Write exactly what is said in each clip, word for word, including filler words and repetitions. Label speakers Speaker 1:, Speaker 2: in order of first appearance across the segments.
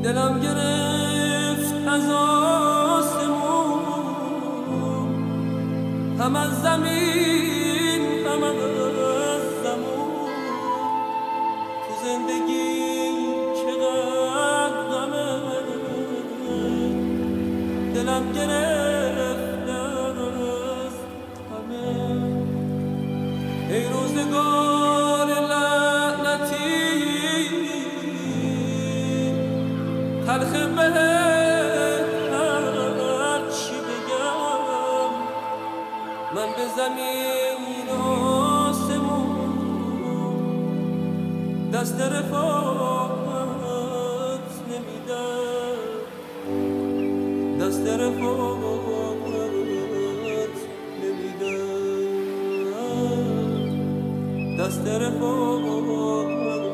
Speaker 1: دلم گرفت از آسمون، هم از زمین هم از زمون. تو زندگی چقدر غمه، دلم گرفت از همه. ای روزگار لعنتی تلخ بهت هر چی بگم، من به زمین آسمون دست رفاقت نمیدم، دست رفاقت نمیدم، دست رفاقت.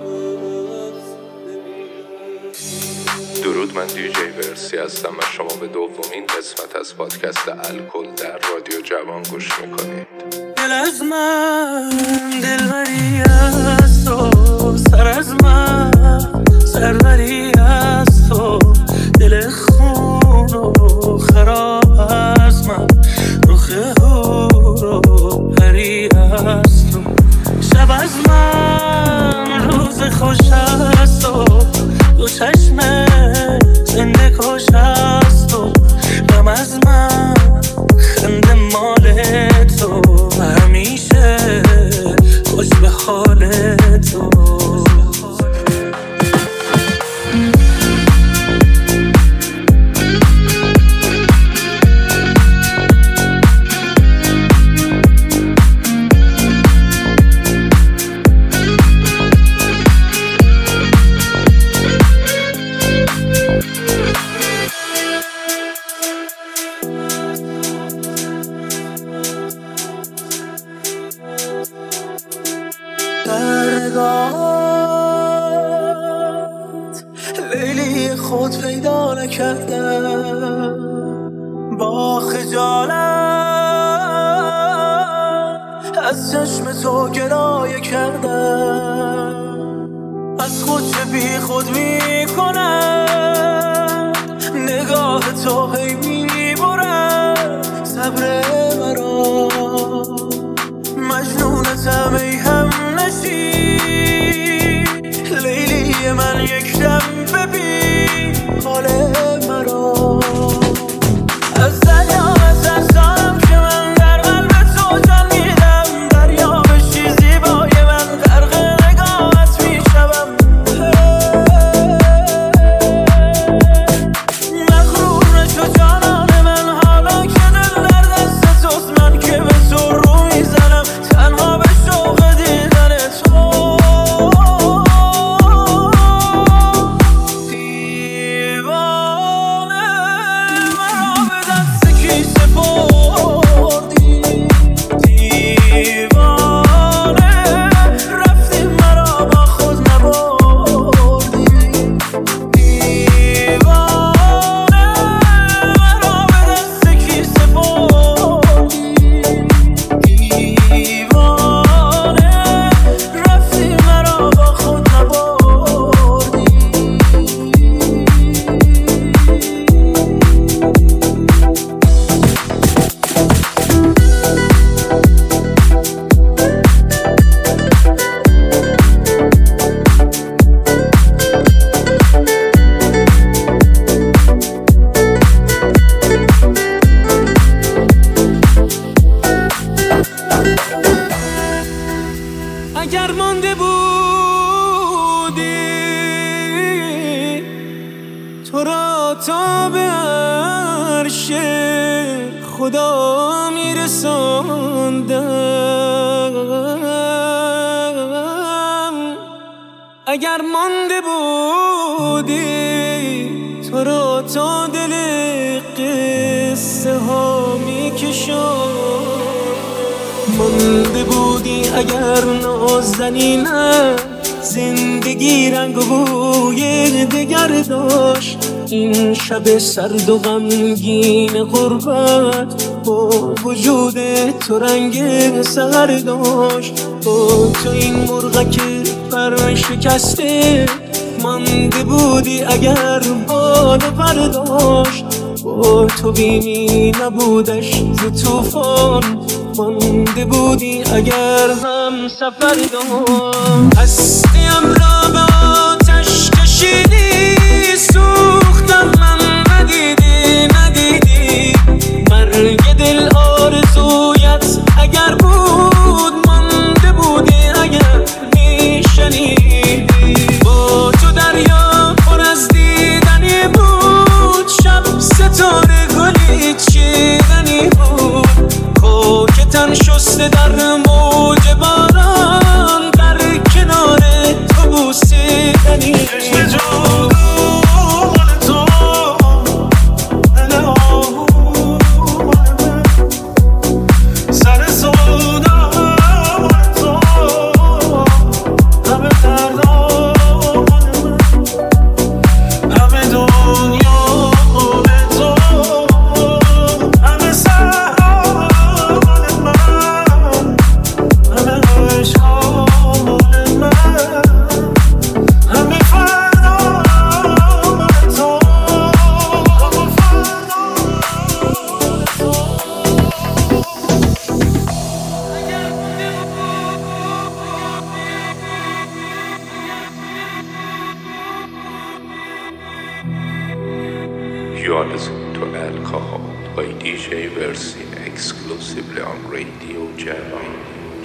Speaker 2: درود، من دی جی ورسی هستم و شما به دومین قسمت از پادکست الکل در رادیو جوان گوش میکنید.
Speaker 3: دل از من دلبری از تو، سر از من سروری از تو، دل خون و خراب از من، رخ هور و پری از تو. شب از من روز خوش از تو، دو چشم زنده کش از تو. غم از من خنده مال تو، همیشه خوش به حال تو. لیلی خود پیدا نکردم، با خجالت از چشم تو گلایه کردم. از خود چه بی خود می کنم، نگاه تو هی می برم صبر مرا. مجنونتم ای هم نشین، لیلی من یک دم ببین حال مرا. از دریا از ارزانم که من در قلب تو جان میدم، دریا بشی زیبای من غرق نگاهت میشوم. مغرور نشو جانان من، حالا که دل در دست توست، من که به تو رو میزنم تنها به شوق دیدن تو. اگر مانده بودی تو را تا به عرش خدا میرساندم، اگر مانده بودی تو را تا دل قصه ها میکشاندم. مانده بودی اگر نازنینم، زندگی رنگ و بوی دگر داشت. این شب سرد و غمگین غربت با وجود تو رنگ سحر داشت. با تو این مرغک پر شکسته مانده بودی اگر باد برداشت، با تو بیمی نبودش ز توفان مانده بودی اگر هم سفر داشت. هستیم را به آتش کشیدی، سوختم من ندیدی ندیدی. مرگ دل آرزویت اگر بود مانده بودی اگر میشنیدی. با تو دریا پر از دیدنی بود، شب ستاره گلی چیدنی بود. خاک تن شسته در موج باران، در کنار تو بوسیدنی بود.
Speaker 2: You are listening to Alcohol by دی جی Versi exclusively on Radio Javan.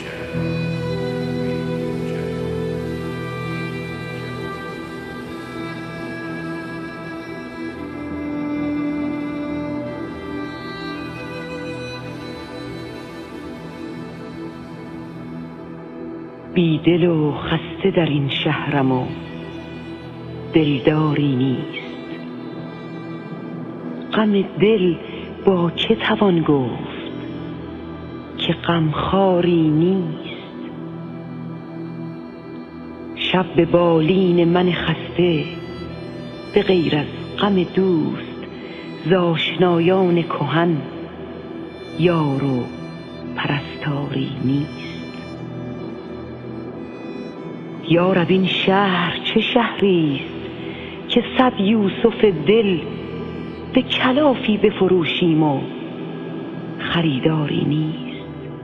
Speaker 4: بی دل و خسته در این شهرم و دلداری نیست. غم دل با که توان گفت که غمخواری نیست. شب به بالین من خسته به غیر از غم دوست، ز آشنایان کهن یار و پرستاری نیست. یا رب این شهر چه شهری است که صد یوسف دل به کلافی بفروشیم و خریداری نیست.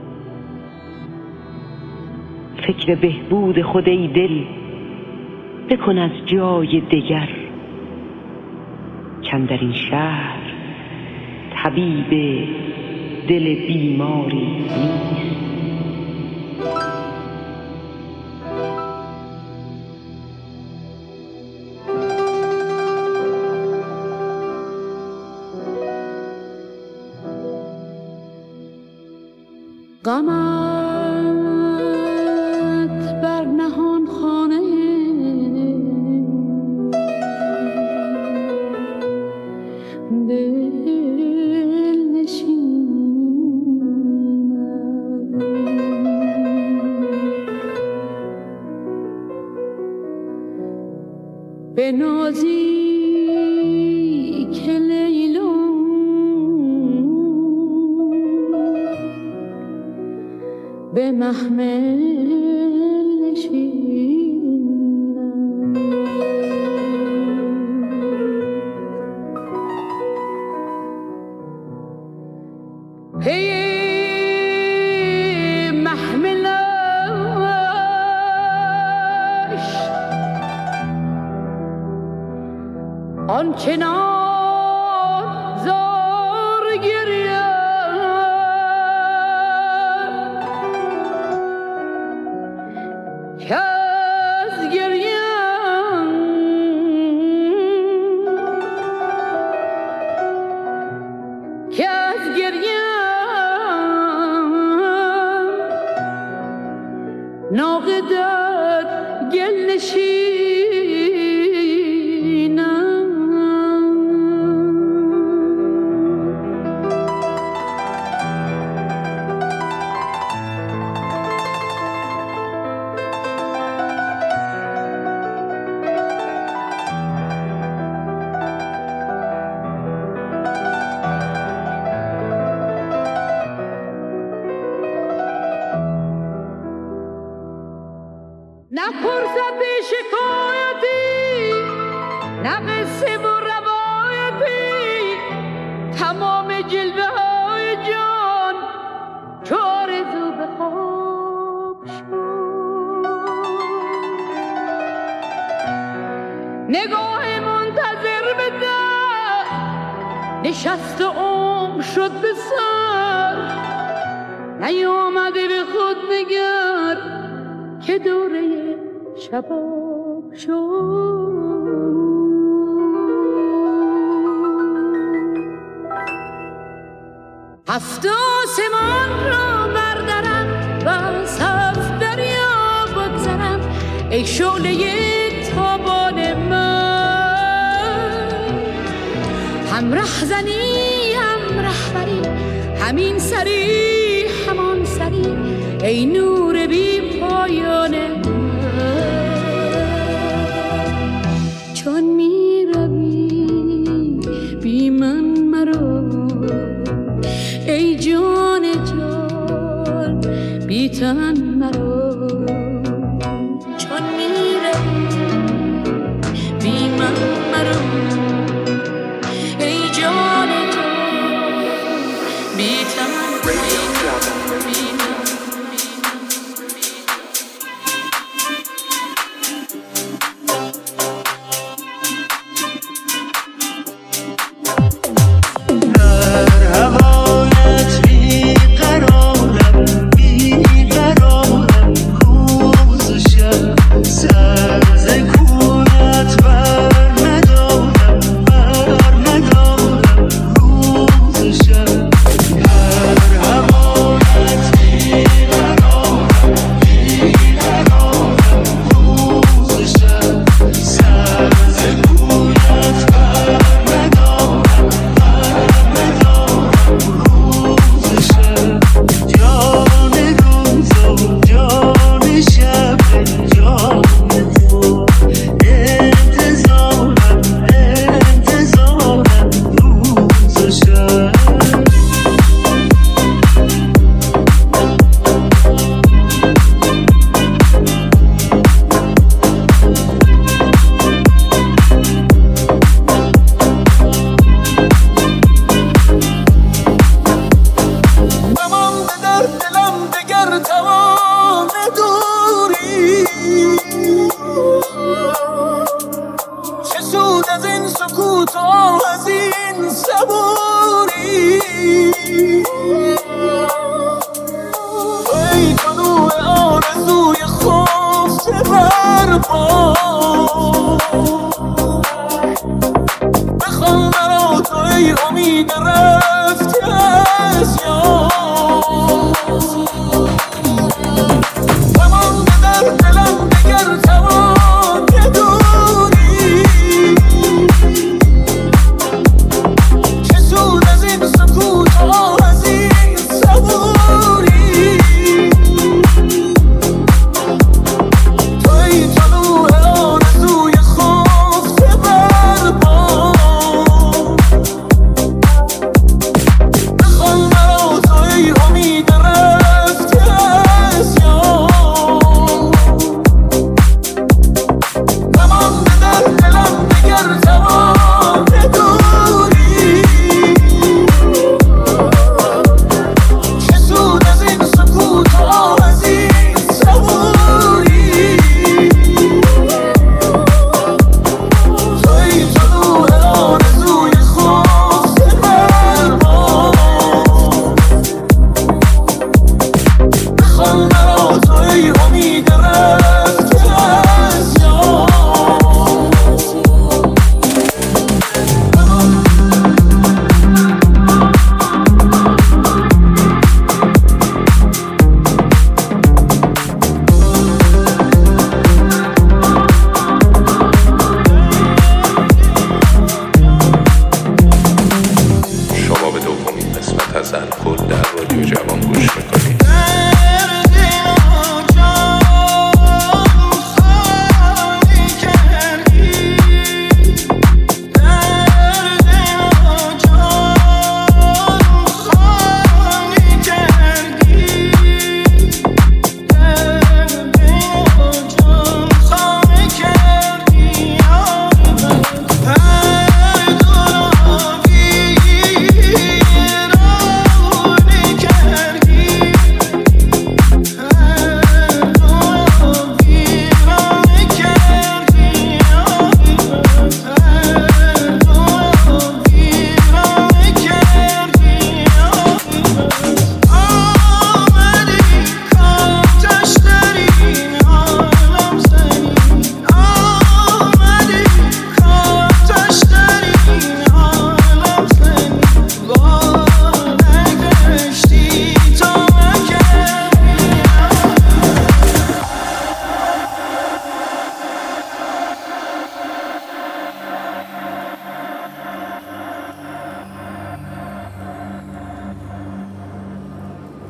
Speaker 4: فکر بهبود خود ای دل بکن از جای دگر، کاندر این شهر طبیب دل بیماری نیست.
Speaker 5: غمت بر نهان خانه دل نشیند، به نازی که لیلا به محمل نشینم. هی محملش آنچنان زار گریه که از گریم که از گریم ناقه در گل نشینم. نپرسد شکایتی قصه و روایتی تمام جلوه های جان چو آرزو به خواب شد. نگاه منتظر به در نشست و عمر شد به سر، نیامده به خود نگر که دوره شباب شد. هفت آسمان را بردرم و از هفت دریا بگذرم ای شعله تابان من. هم رهزنی هم رهبری همین سری همان سری ای نور بی پایان من. چون می روی بی من مرو ای جان جان بی تن مرو. چون می روی بی من مرو ای جان جان بی تن
Speaker 3: Jesús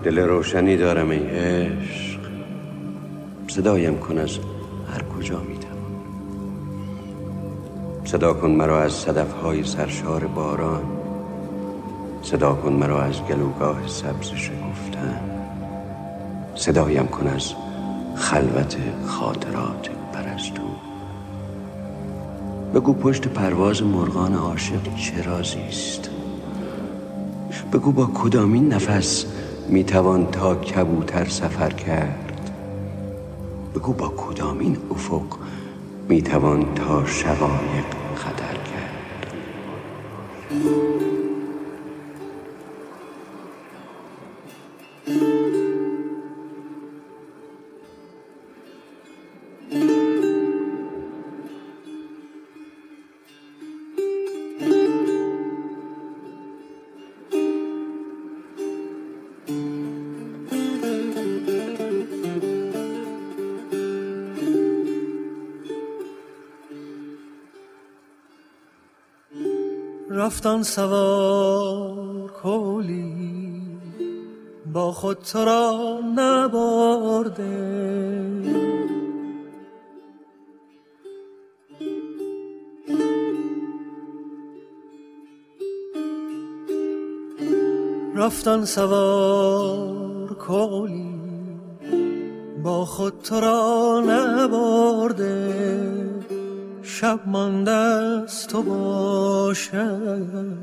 Speaker 6: دل روشنی دارم ای عشق، صدایم کن از هر کجا میتوان. صدا کن مرا از صدفهای سرشار باران، صدا کن مرا از گلوگاه سبز شکفتن، صدایم کن از خلوت خاطرات پرستو. بگو پشت پرواز مرغان عاشق چه رازیست، بگو با کدامین نفس میتوان تا کبوتر سفر کرد، بگو با کدامین افق میتوان تا شقایق خطر کرد.
Speaker 3: رفتن سوار کولی با خود تو را نبرده، رفتن سوار کولی با خود تو را نبرده، شب من دست تو باشد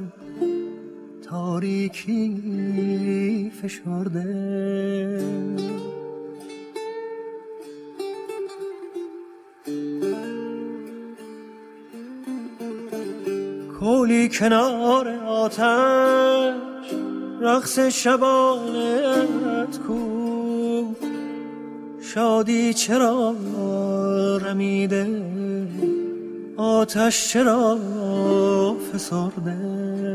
Speaker 3: تاریکی فشرده. کولی کنار آتش رقص شبانت کو، شادی چرا رمیده آتش چرا فسرده.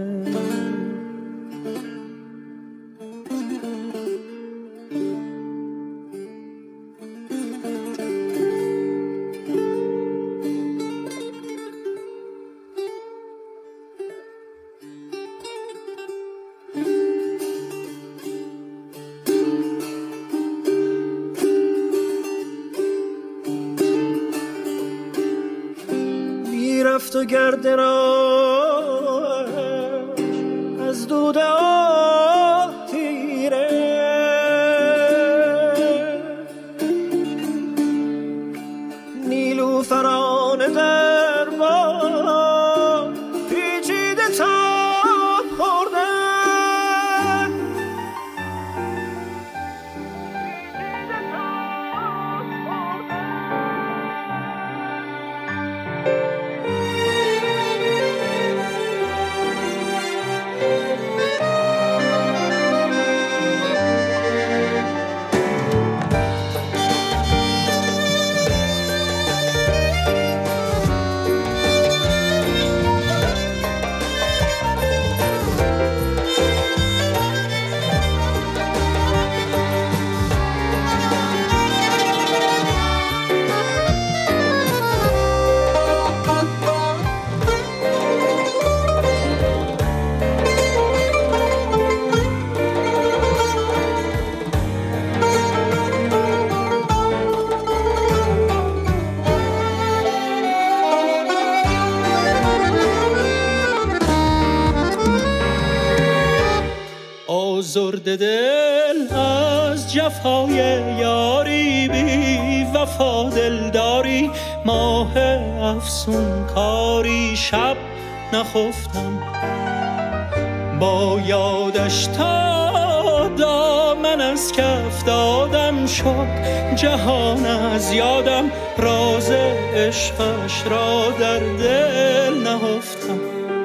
Speaker 3: رفت و گرد راش از دود آه تیره، نیلوفران در باد پیچیده تاب خورده. آزرده دل از جفای یاری، بی وفا دلداری، ماه افسون کاری. شب نخفتم با یادش تا دامن از کف دادم شد جهان از یادم، راز عشقش را در دل نهفتم.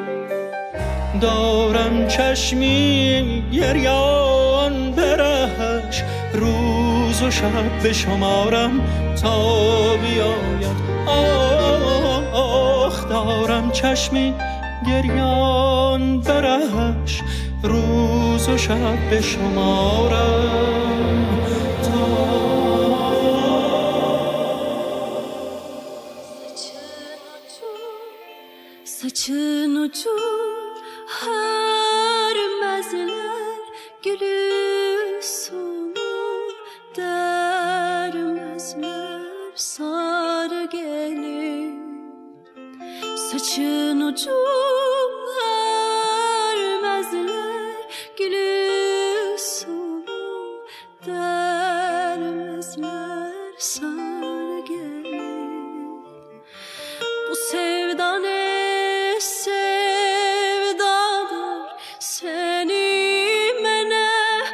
Speaker 3: دارم چشمی گریان برهش، روز و شب بشمارم تا بیاید آخ. دارم چشمی گریان برهش، روز و شب بشمارم تا
Speaker 7: saçın ucur her mezler gülü su görmezler gülü sonu dermezler sana gel. Bu sevda ne sevdadır, seni mene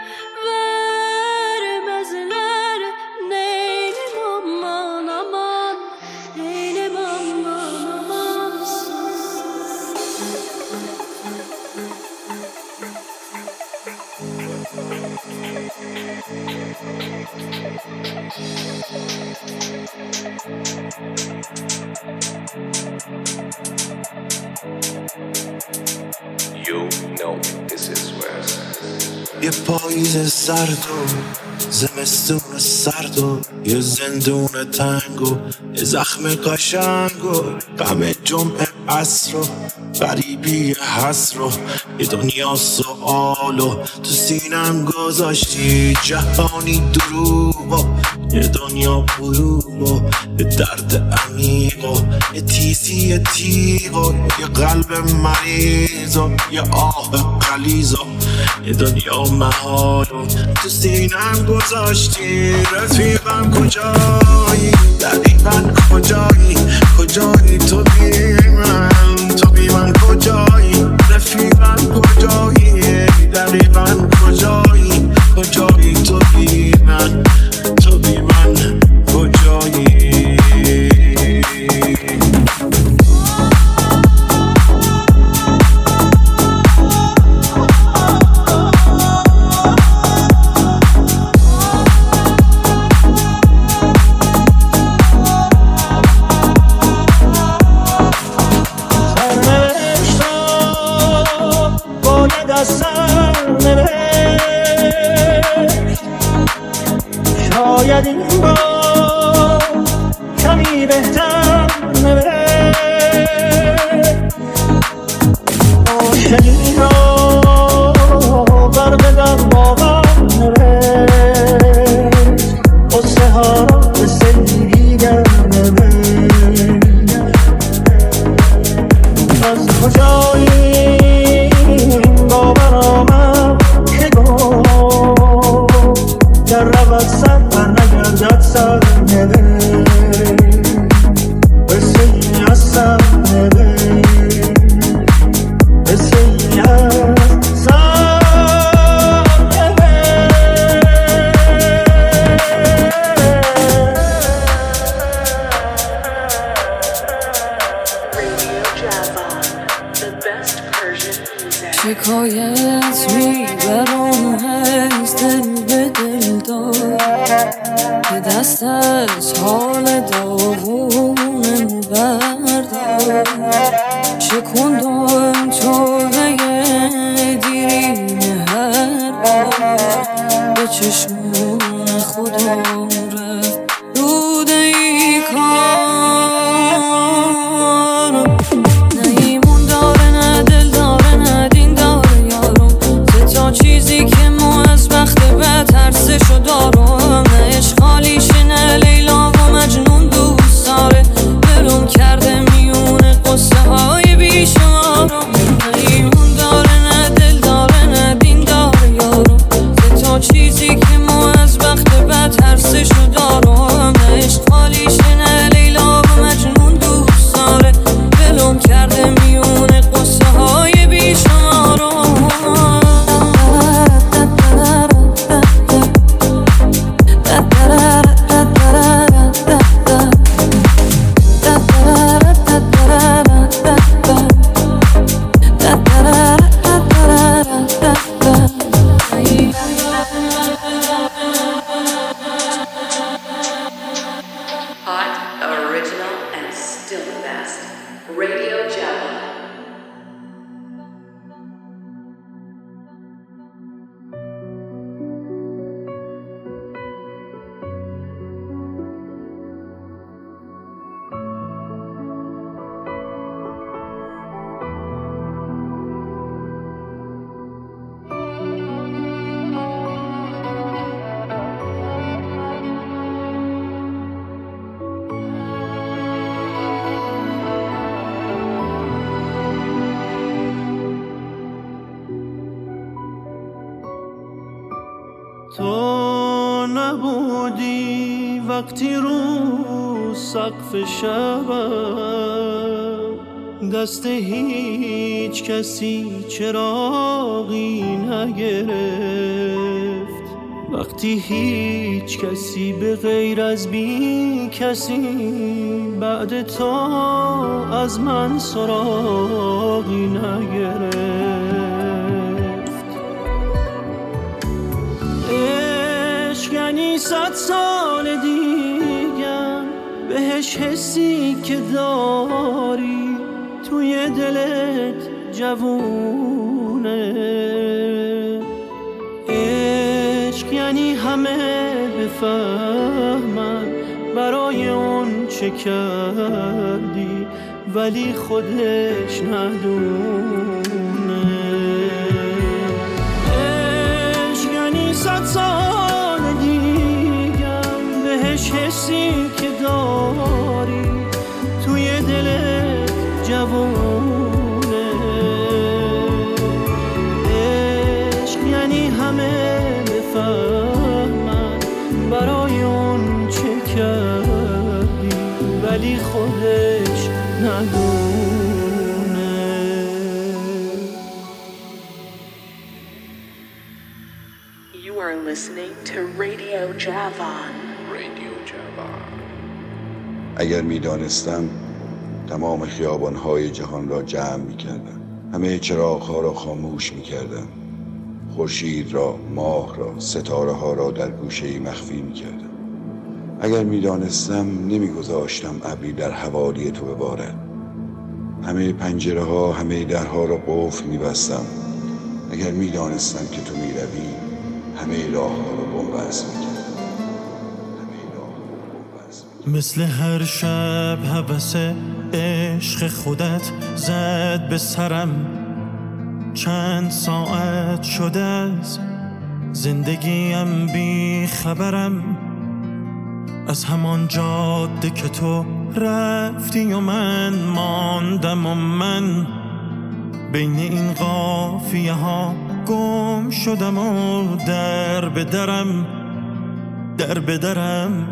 Speaker 7: vermezler. Neylem aman aman, neylem aman aman.
Speaker 2: You know this is where
Speaker 3: یه پاییز سرد و زمستون سرد و یه زندون تنگ و یه زخم قشنگ و غم جمعه عصر و غریبی حسر و یه دنیا سؤال و تو سینم گذاشتی جهانی دروغ و یه دنیا بروغ و یه درد عمیق و یه تیزی تیغ و یه قلب مریض و یه آه غلیظ و یه دنیا محال و تو سینم گذاشتی. رفیقم کجایی؟ دقیقا کجایی؟ کجایی تو بی من؟ تو بی من کجایی؟ رفیقم کجایی؟ دقیقا کجایی؟ کجایی تو بی من؟ تو بی من کجایی؟
Speaker 8: شاید این بار کمی بهتر نبرد عاشقی را بر بدن باور نبرد قصه ها را به سنگی در نبرد. از کجایی این باور آمد که گفت در رود سر و نگردد سر نبرد قصه ای از سر نبرد قصه ای از سر
Speaker 7: شکایت میبرم از دل به دل دار که دست از حال داغونم بردار. شکندم توبه دیرین هر بار به چشمون خودم رفت روده ای کارم. نه ایمون داره نه دل داره نه دین داره یارم. سه تا چیزی که ما از بخت بد ترسشو دارم. نه عشق خالیشه نه لیلا و مجنون دوست داره. دلم کرده میونه قصه های بیشمارم. نه ایمون
Speaker 8: نبودی وقتی رو سقف شبم دست هیچ کسی چراغی نگرفت، وقتی هیچ کسی به غیر از بی کسی بعد تو از من سراغی نگرفت. عشق یعنی صد سال دیگم بهش حسی که داری توی دلت جوونه. عشق یعنی همه بفهمن برای اون چه کردی ولی خودش ندونه. عشق یعنی صد سال دیگم بهش حسی که داری توی دلت جوونه. عشق یعنی همه بفهمن برای اون چه کردی ولی خودش ندونه.
Speaker 9: You are listening to Radio Javan.
Speaker 2: Radio Javan.
Speaker 10: اگر می دانستم تمام خیابان‌های جهان را جمع می‌کردم، همه چراغ‌ها را خاموش می‌کردم، خورشید را، ماه را، ستاره‌ها را در گوشه‌ای مخفی می‌کردم. اگر می‌دانستم نمی‌گذاشتم ابری در حوالی تو ببارد، همه پنجره‌ها، همه درها را قفل می‌بستم. اگر می‌دانستم که تو می‌روی، همه راه‌ها را بن‌بست می‌کردم.
Speaker 8: مثل هر شب هوس عشق خودت زد به سرم، چند ساعت شده از زندگیم بی خبرم، از همان جاده که تو رفتی و من ماندم و من بین این قافیه ها گم شدم و در به درم در به درم.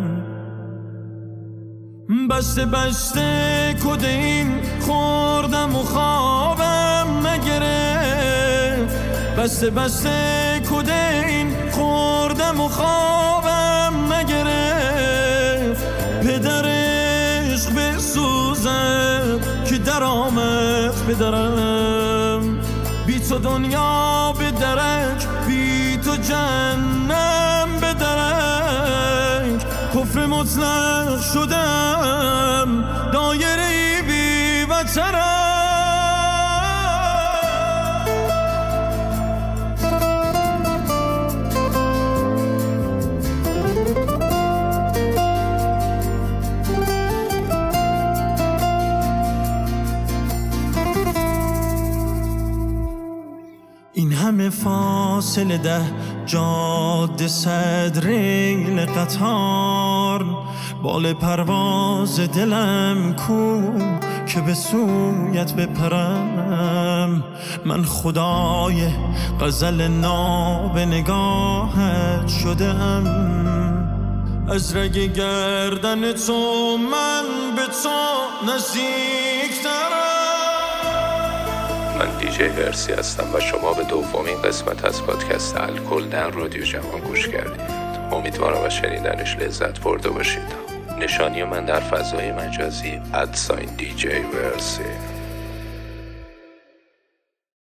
Speaker 8: بسته بسته کده این خوردم و خوابم نگرفت، بسته بسته کده این خوردم و خوابم نگرفت. پدر عشق بسوزم که در آمد پدرم، بی تو دنیا به درک، بی تو جنم به درک. کفر مطلق شدم، دایره بی وطنم. این همه فاصله ده جاده صد ریل قطار، بال پرواز دلم کو که به سویت بپرم. من خدای غزل ناب نگاهت شدم، از رگ گردن تو من به تو نزدیکترم.
Speaker 2: من دیجی ورسی هستم و شما به دومین قسمت از پادکست الکل در رادیو جوان گوش کردید. امیدوارم از شنیدنش لذت برده باشید. نشانی من در فضای مجازی ادساین دیجی ورسی.